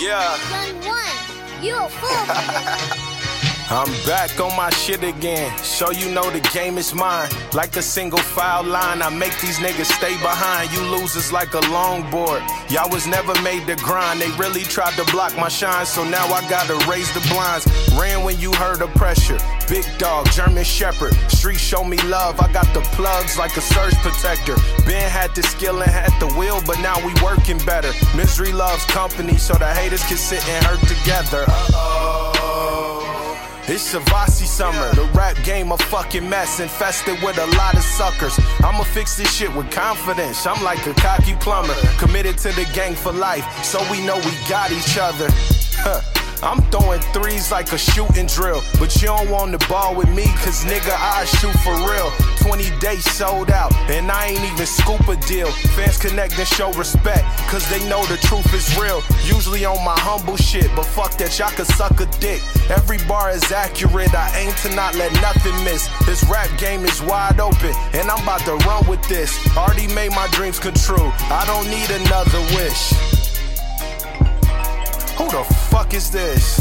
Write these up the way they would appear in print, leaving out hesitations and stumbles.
Yeah. Gun one, you a fool. I'm back on my shit again. So you know the game is mine. Like a single file line, I make these niggas stay behind. You losers like a longboard. Y'all was never made to grind. They really tried to block my shine, so now I gotta raise the blinds. Ran when you heard the pressure. Big dog, German Shepherd. Street show me love. I got the plugs like a surge protector. Ben had the skill and had the will, but now we working better. Misery loves company, so the haters can sit and hurt together. It's Savasi summer, the rap game a fucking mess, infested with a lot of suckers. I'ma fix this shit with confidence, I'm like a cocky plumber, committed to the gang for life, so we know we got each other. I'm throwing threes like a shooting drill, but you don't want the ball with me, cause nigga, I shoot for real. 20 days sold out, and I ain't even scoop a deal. Fans connect and show respect, cause they know the truth is real. Usually on my humble shit, but fuck that, y'all can suck a dick. Every bar is accurate, I aim to not let nothing miss. This rap game is wide open, and I'm about to run with this. Already made my dreams come true, I don't need another wish. Who the fuck is this?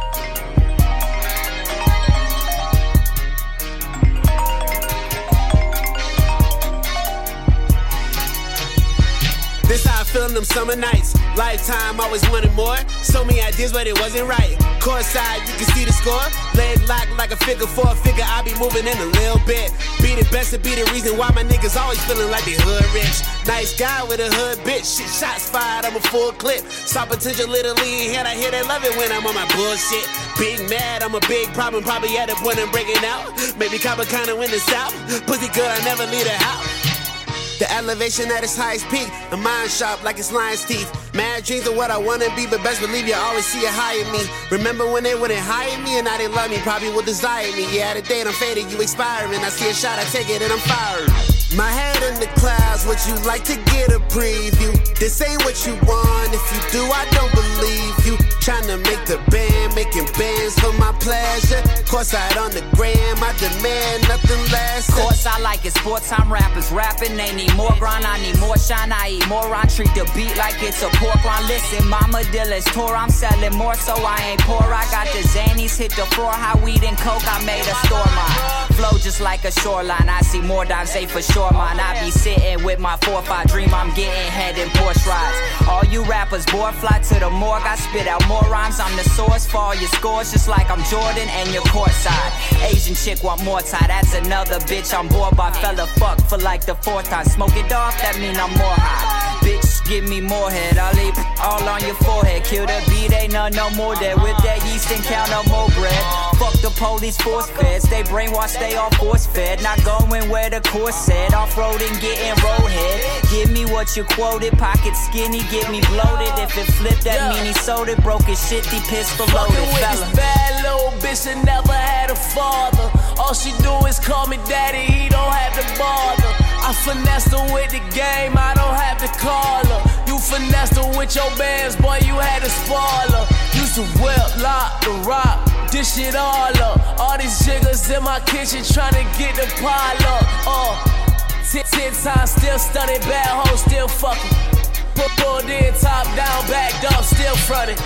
This how I feel in them summer nights. Lifetime, always wanted more. So many ideas, but it wasn't right. Courtside, you can see the score. Leg locked like a figure four figure. I be moving in a little bit. Be the best to be the reason why my niggas always feeling like they hood rich. Nice guy with a hood bitch. Shit, shots fired, I'm a full clip. Saw potential literally in head. I hear they love it when I'm on my bullshit. Big mad, I'm a big problem. Probably at a point I'm breaking out. Maybe copper kinda win the south. Pussy good, I never leave the house. The elevation at its highest peak, a mind sharp like it's lion's teeth. Mad dreams of what I wanna be, but best believe you always see it higher me. Remember when they wouldn't hire me and now they love me, probably will desire me. Yeah, the date I'm faded, you expiring. I see a shot, I take it and I'm fired. My head in the clouds, would you like to get a preview? This ain't what you want, if you do, I don't believe you. Tryna make the band, making bands for my pleasure. Course out on the gram, I demand nothing less. Course I like it, sports time rappers rapping. They need more grind, I need more shine. I eat more, I treat the beat like it's a pork rind. Listen, mama dealers tour, I'm selling more, so I ain't poor. I got the Xannies, hit the floor, high weed and coke, I made a store mine. Flow just like a shoreline, I see more dimes, say for sure mine. I be sitting with my 4-5 dream, I'm getting head in Porsche rides. All you rappers bored, fly to the morgue, I spit out more rhymes. I'm the source for all your scores, just like I'm Jordan and your courtside. Asian chick want more tie, that's another bitch I'm bored by. Fella fuck for like the 4th time. Smoke it off, that mean I'm more high. Bitch, give me more head, I'll leave all on your forehead. Kill the beat, ain't none no more dead. With that yeast and count no more bread. Fuck the police, force feds. They brainwash, they all force fed. Not going where the course said. Off-roading, getting roadhead. Give me what you quoted. Pocket skinny, get me bloated. If it flipped, that mean he sold it. Broke his shit, he pistol loaded. Fucking with this bad little bitch that never had a father. All she do is call me daddy, he don't have to bother. I finessed her with the game, I don't have to call her. You finessed her with your bands, boy, you had to spoil her. Used to whip, lock, the rock, this shit all up. All these jiggers in my kitchen tryna get the pile up. 10 times still stunning, bad hoes still fucking. Pulled in, top down, backed up, still frontin'.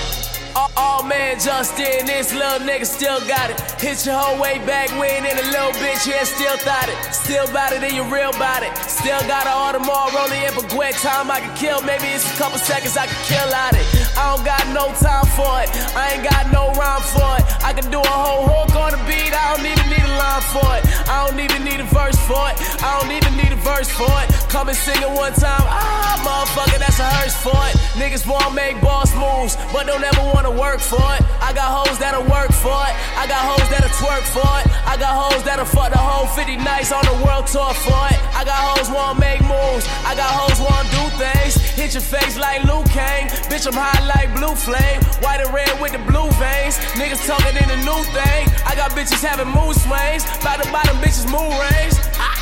All man just in, this little nigga still got it. Hit your whole way back when in a little bitch, yeah, still thought it. Still bout it and you real bout it. Still got an Audemars rolling in, but Gwen time I can kill. Maybe it's a couple seconds I can kill out it. I don't got no time for it, I ain't got no rhyme for it. I can do a whole hook on the beat, I don't even need a line for it. I don't even need a verse for it, I don't even need a verse for it. Come and sing it one time, motherfucker, that's a hearse for it. Niggas wanna make boss moves, but don't ever wanna work for it. I got hoes that'll work for it, I got hoes that'll twerk for it. I got hoes that'll fuck the whole 50 nights on the world tour for it. I got hoes wanna make moves, I got hoes wanna do things. Hit your face like Luke Kane, bitch I'm high like blue flame. White and red with the blue veins, niggas talking in the new thing. I got bitches having mood swings, by the bottom bitches mood rings.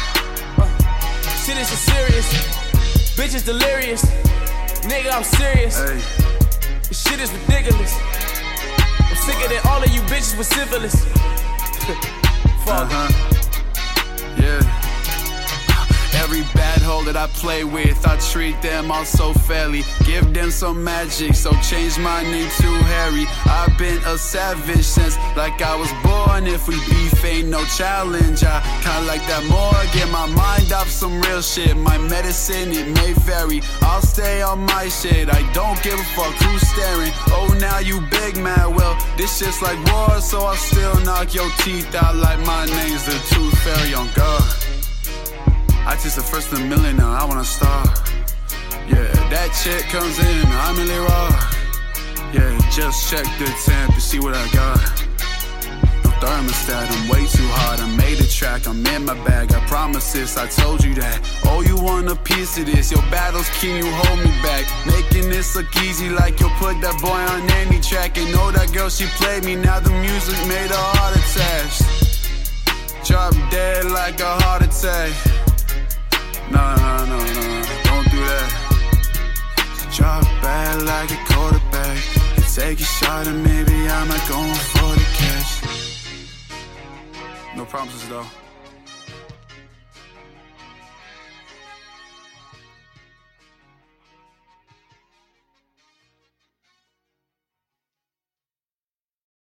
Shit is serious, bitches delirious. Nigga I'm serious, hey. This shit is ridiculous. I'm sicker than all of you bitches with syphilis. Fuck. Yeah. Every bad hoe hoe that I play with, I treat them all so fairly. Give them some magic, so change my name to Harry. I've been a savage since like I was born. If we beef, ain't no challenge. I kinda like that more. Get my mind off some real shit. My medicine, it may vary. I'll stay on my shit. I don't give a fuck who's staring. Oh, now you big man. Well, this shit's like war, so I'll still knock your teeth out like my name's the Tooth Fairy on God. I just the first in a million now, I wanna star. Yeah, that chick comes in, I'm really raw. Yeah, just check the temp to see what I got. No thermostat, I'm way too hot. I made a track, I'm in my bag, I promise this, I told you that. Oh, you want a piece of this, your battles can you hold me back? Making this look easy like you'll put that boy on any track. And know that girl, she played me, now the music made her heart attached. Drop dead like a heart attack. No, don't do that. Drop bad like a quarterback. You take a shot and maybe I'm not going for the catch. No promises though.